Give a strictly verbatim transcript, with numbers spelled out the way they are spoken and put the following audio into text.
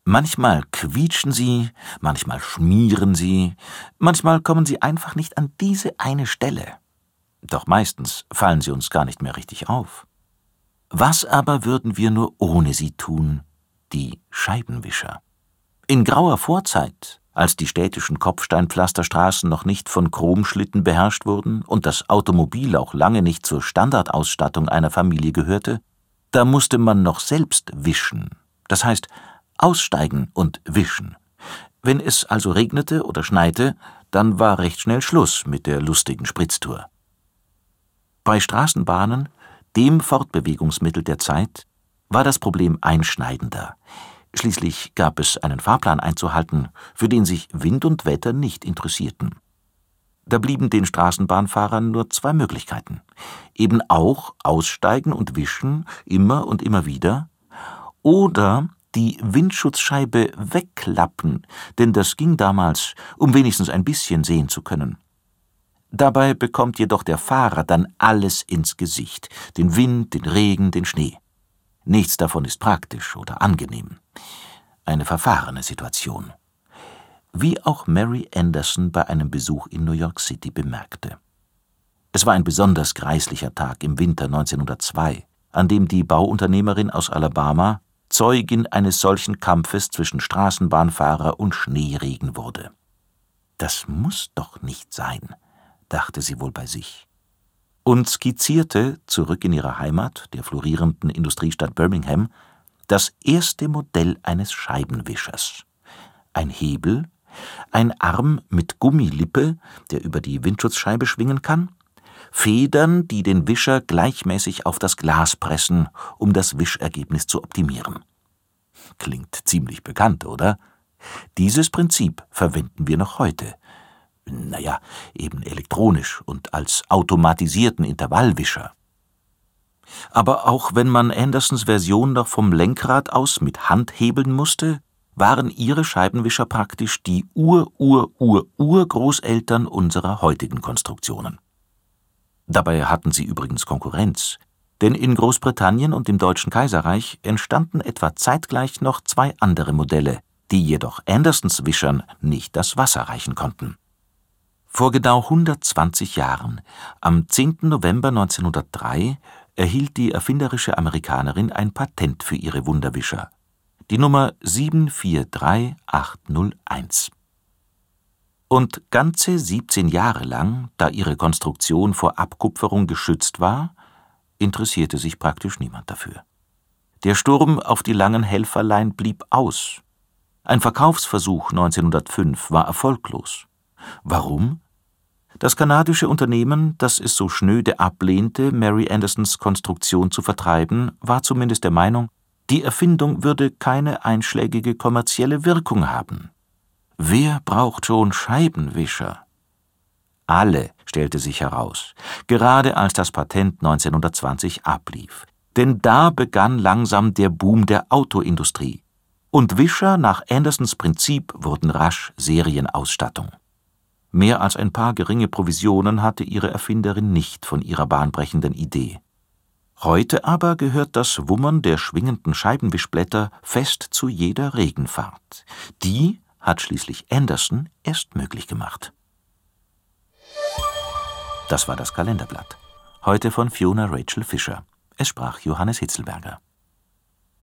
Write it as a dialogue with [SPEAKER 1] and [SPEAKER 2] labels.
[SPEAKER 1] Manchmal quietschen sie, manchmal schmieren sie, manchmal kommen sie einfach nicht an diese eine Stelle. Doch meistens fallen sie uns gar nicht mehr richtig auf. Was aber würden wir nur ohne sie tun? Die Scheibenwischer. In grauer Vorzeit, als die städtischen Kopfsteinpflasterstraßen noch nicht von Chromschlitten beherrscht wurden und das Automobil auch lange nicht zur Standardausstattung einer Familie gehörte, da musste man noch selbst wischen, das heißt aussteigen und wischen. Wenn es also regnete oder schneite, dann war recht schnell Schluss mit der lustigen Spritztour. Bei Straßenbahnen, dem Fortbewegungsmittel der Zeit, war das Problem einschneidender. Schließlich gab es einen Fahrplan einzuhalten, für den sich Wind und Wetter nicht interessierten. Da blieben den Straßenbahnfahrern nur zwei Möglichkeiten. Eben auch aussteigen und wischen, immer und immer wieder, oder die Windschutzscheibe wegklappen, denn das ging damals, um wenigstens ein bisschen sehen zu können. Dabei bekommt jedoch der Fahrer dann alles ins Gesicht, den Wind, den Regen, den Schnee. Nichts davon ist praktisch oder angenehm. Eine verfahrene Situation. Wie auch Mary Anderson bei einem Besuch in New York City bemerkte. Es war ein besonders greislicher Tag im Winter neunzehnhundertzwei, an dem die Bauunternehmerin aus Alabama Zeugin eines solchen Kampfes zwischen Straßenbahnfahrer und Schneeregen wurde. Das muss doch nicht sein, dachte sie wohl bei sich. Und skizzierte, zurück in ihrer Heimat, der florierenden Industriestadt Birmingham, das erste Modell eines Scheibenwischers. Ein Hebel, ein Arm mit Gummilippe, der über die Windschutzscheibe schwingen kann, Federn, die den Wischer gleichmäßig auf das Glas pressen, um das Wischergebnis zu optimieren. Klingt ziemlich bekannt, oder? Dieses Prinzip verwenden wir noch heute. Naja, eben elektronisch und als automatisierten Intervallwischer. Aber auch wenn man Andersons Version noch vom Lenkrad aus mit Hand hebeln musste, waren ihre Scheibenwischer praktisch die Ur-Ur-Ur-Urgroßeltern unserer heutigen Konstruktionen. Dabei hatten sie übrigens Konkurrenz, denn in Großbritannien und dem Deutschen Kaiserreich entstanden etwa zeitgleich noch zwei andere Modelle, die jedoch Andersons Wischern nicht das Wasser reichen konnten. Vor genau hundertzwanzig Jahren, am zehnten November neunzehnhundertdrei, erhielt die erfinderische Amerikanerin ein Patent für ihre Wunderwischer, die Nummer sieben vier drei acht null eins. Und ganze siebzehn Jahre lang, da ihre Konstruktion vor Abkupferung geschützt war, interessierte sich praktisch niemand dafür. Der Sturm auf die langen Helferlein blieb aus. Ein Verkaufsversuch neunzehnhundertfünf war erfolglos. Warum? Das kanadische Unternehmen, das es so schnöde ablehnte, Mary Andersons Konstruktion zu vertreiben, war zumindest der Meinung, die Erfindung würde keine einschlägige kommerzielle Wirkung haben. Wer braucht schon Scheibenwischer? Alle, stellte sich heraus, gerade als das Patent neunzehnhundertzwanzig ablief. Denn da begann langsam der Boom der Autoindustrie. Und Wischer nach Andersons Prinzip wurden rasch Serienausstattung. Mehr als ein paar geringe Provisionen hatte ihre Erfinderin nicht von ihrer bahnbrechenden Idee. Heute aber gehört das Wummern der schwingenden Scheibenwischblätter fest zu jeder Regenfahrt. Die hat schließlich Anderson erst möglich gemacht. Das war das Kalenderblatt. Heute von Fiona Rachel Fisher. Es sprach Johannes Hitzelberger.